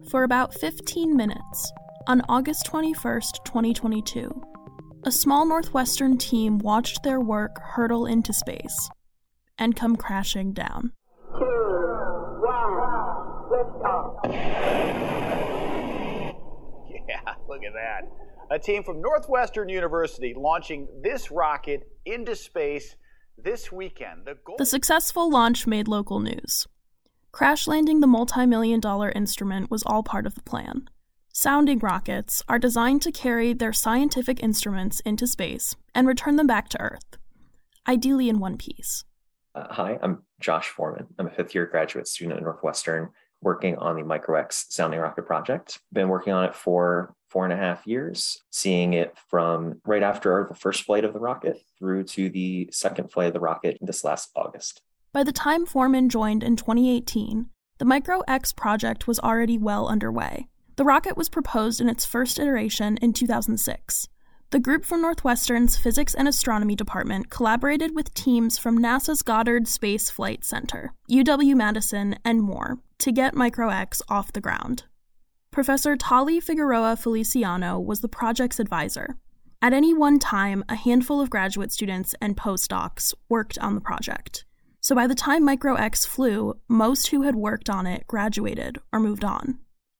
For about 15 minutes, on August 21st, 2022, a small Northwestern team watched their work hurtle into space and come crashing down. 2, 1, lift off. Yeah, look at that. A team from Northwestern University launching this rocket into space this weekend. The successful launch made local news. Crash landing the multi-million-dollar instrument was all part of the plan. Sounding rockets are designed to carry their scientific instruments into space and return them back to Earth, ideally in one piece. Hi, I'm Josh Foreman. I'm a fifth-year graduate student at Northwestern working on the Micro-X sounding rocket project. Been working on it for 4.5 years, seeing it from right after the first flight of the rocket through to the second flight of the rocket this last August. By the time Foreman joined in 2018, the Micro-X project was already well underway. The rocket was proposed in its first iteration in 2006. The group from Northwestern's Physics and Astronomy Department collaborated with teams from NASA's Goddard Space Flight Center, UW-Madison, and more to get Micro-X off the ground. Professor Tali Figueroa Feliciano was the project's advisor. At any one time, a handful of graduate students and postdocs worked on the project. So by the time Micro-X flew, most who had worked on it graduated or moved on.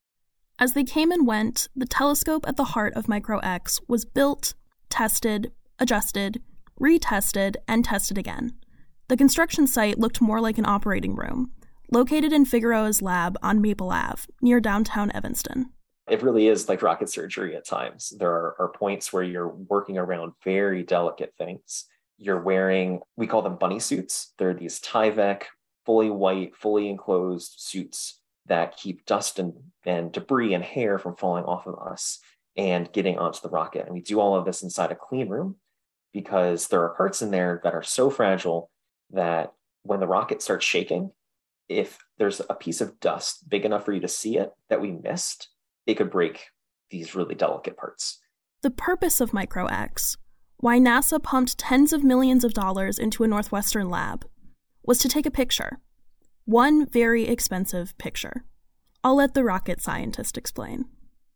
As they came and went, the telescope at the heart of Micro-X was built, tested, adjusted, retested, and tested again. The construction site looked more like an operating room, located in Figueroa's lab on Maple Ave, near downtown Evanston. It really is like rocket surgery at times. There are points where you're working around very delicate things. You're wearing, we call them bunny suits. They're these Tyvek, fully white, fully enclosed suits that keep dust and debris and hair from falling off of us and getting onto the rocket. And we do all of this inside a clean room because there are parts in there that are so fragile that when the rocket starts shaking, if there's a piece of dust big enough for you to see it that we missed, it could break these really delicate parts. The purpose of Micro-X, why NASA pumped tens of millions of dollars into a Northwestern lab, was to take a picture. One very expensive picture. I'll let the rocket scientist explain.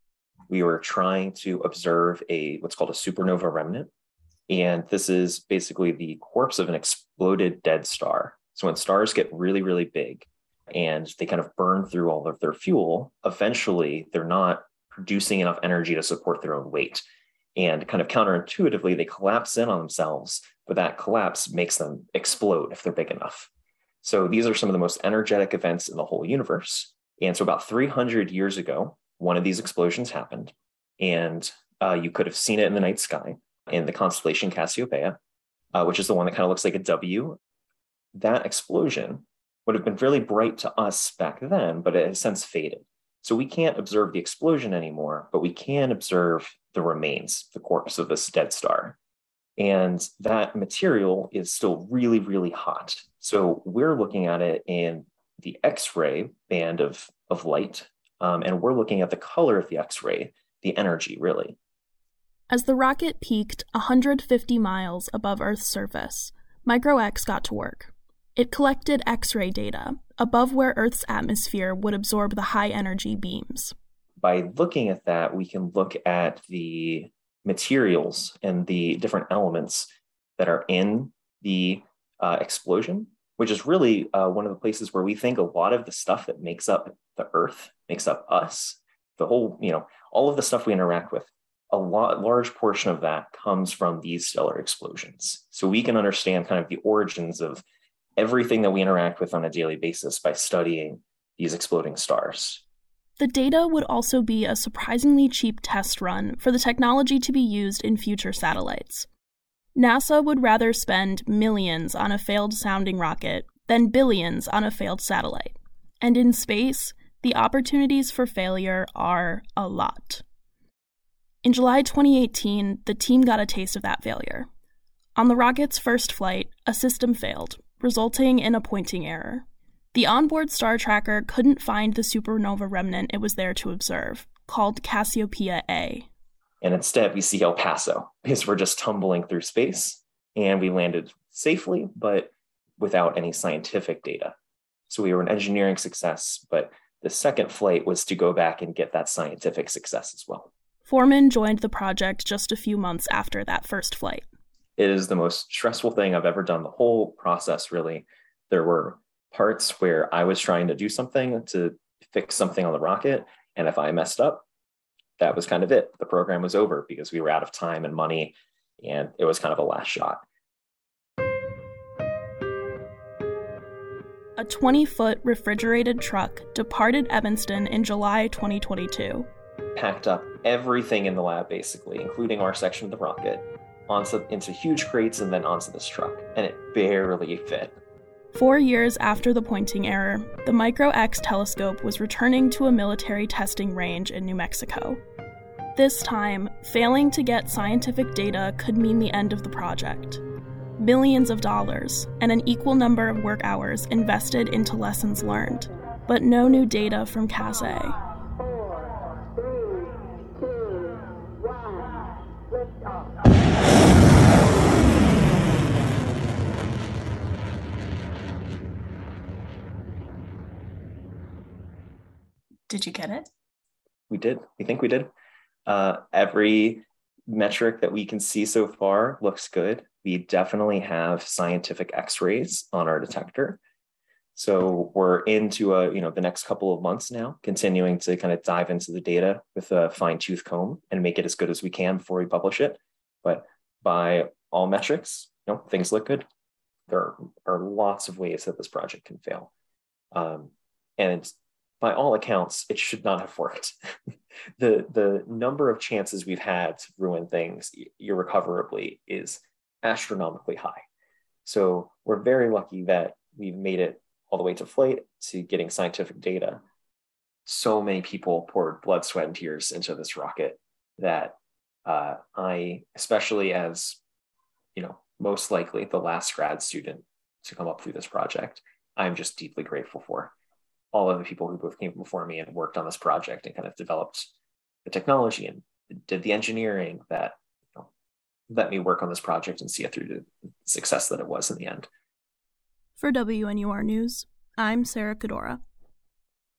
We were trying to observe what's called a supernova remnant. And this is basically the corpse of an exploded dead star. So when stars get really, really big and they kind of burn through all of their fuel, eventually they're not producing enough energy to support their own weight. And kind of counterintuitively, they collapse in on themselves, but that collapse makes them explode if they're big enough. So these are some of the most energetic events in the whole universe. And so about 300 years ago, one of these explosions happened, and you could have seen it in the night sky in the constellation Cassiopeia, which is the one that kind of looks like a W. That explosion would have been really bright to us back then, but it has since faded. So we can't observe the explosion anymore, but we can observe the remains, the corpse of this dead star. And that material is still really, really hot. So we're looking at it in the X-ray band of light, and we're looking at the color of the X-ray, the energy, really. As the rocket peaked 150 miles above Earth's surface, Micro-X got to work. It collected X-ray data above where Earth's atmosphere would absorb the high-energy beams. By looking at that, we can look at the materials and the different elements that are in the explosion, which is really one of the places where we think a lot of the stuff that makes up the Earth, makes up us, the whole, all of the stuff we interact with, large portion of that comes from these stellar explosions. So we can understand kind of the origins of everything that we interact with on a daily basis by studying these exploding stars. The data would also be a surprisingly cheap test run for the technology to be used in future satellites. NASA would rather spend millions on a failed sounding rocket than billions on a failed satellite. And in space, the opportunities for failure are a lot. In July 2018, the team got a taste of that failure. On the rocket's first flight, a system failed, resulting in a pointing error. The onboard star tracker couldn't find the supernova remnant it was there to observe, called Cassiopeia A. And instead, we see El Paso, because we're just tumbling through space, and we landed safely, but without any scientific data. So we were an engineering success, but The second flight was to go back and get that scientific success as well. Foreman joined the project just a few months after that first flight. It is the most stressful thing I've ever done. The whole process, really. There were parts where I was trying to do something to fix something on the rocket, and if I messed up, that was kind of it. The program was over because we were out of time and money, and it was kind of a last shot. A 20-foot refrigerated truck departed Evanston in July 2022. Packed up everything in the lab, basically, including our section of the rocket, into huge crates and then onto this truck, and it barely fit. 4 years after the pointing error, the Micro-X telescope was returning to a military testing range in New Mexico. This time, failing to get scientific data could mean the end of the project. Millions of dollars and an equal number of work hours invested into lessons learned, but no new data from CAS A. Did you get it? We did. We think we did. Every metric that we can see so far looks good. We definitely have scientific X-rays on our detector. So we're into the next couple of months now, continuing to kind of dive into the data with a fine-tooth comb and make it as good as we can before we publish it. But by all metrics, things look good. There are lots of ways that this project can fail. And by all accounts, it should not have worked. The number of chances we've had to ruin things irrecoverably is astronomically high. So we're very lucky that we've made it all the way to flight, to getting scientific data. So many people poured blood, sweat, and tears into this rocket that I, especially as, most likely the last grad student to come up through this project, I'm just deeply grateful for. All of the people who both came before me and worked on this project and kind of developed the technology and did the engineering that let me work on this project and see it through to the success that it was in the end. For WNUR News, I'm Sarah Kadora.